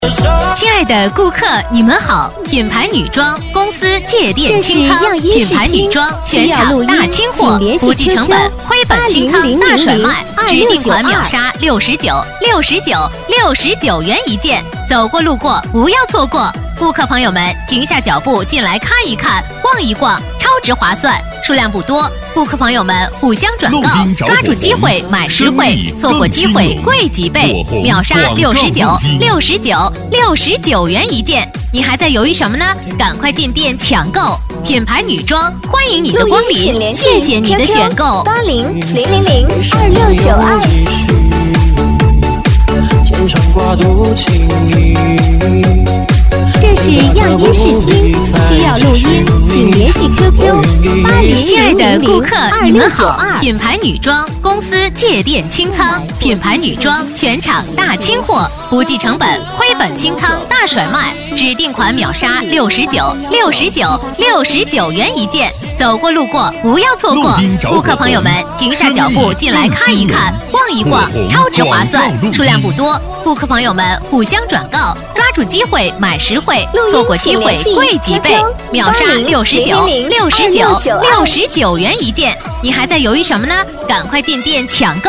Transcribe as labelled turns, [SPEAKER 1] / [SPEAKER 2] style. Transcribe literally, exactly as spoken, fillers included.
[SPEAKER 1] 亲爱的顾客，你们好！品牌女装公司借店清仓，品牌女装全场大清货，不计成本，亏本清仓大甩卖，指定款秒杀六十九、六十九、六十九元一件，走过路过不要错过。顾客朋友们，停下脚步进来看一看，逛一逛，超值划算，数量不多。顾客朋友们互相转告，抓住机会买实惠，错过机会贵几倍，秒杀六十九、六十九、六十九元一件。你还在犹豫什么呢？赶快进店抢购！品牌女装，欢迎你的光临，谢谢你的选购。
[SPEAKER 2] 八零零零零二六九二。这是样音视听，需要录音，请联系 Q Q 八零
[SPEAKER 1] 亲爱的顾客，你们好！
[SPEAKER 2] 二
[SPEAKER 1] 品牌女装公司借店清仓，品牌女装全场大清货，不计成本，亏本清仓大甩卖，指定款秒杀六十九、六十九、六十九元一件，走过路过不要错过。顾客朋友们，停下脚步进来看一看，逛一逛，超值划算，数量不多。顾客朋友们互相转告，抓住机会买实惠，错过机会贵几倍，秒杀六十九、六十九、六十九元一件。你还在犹豫什么呢？赶快进店抢购！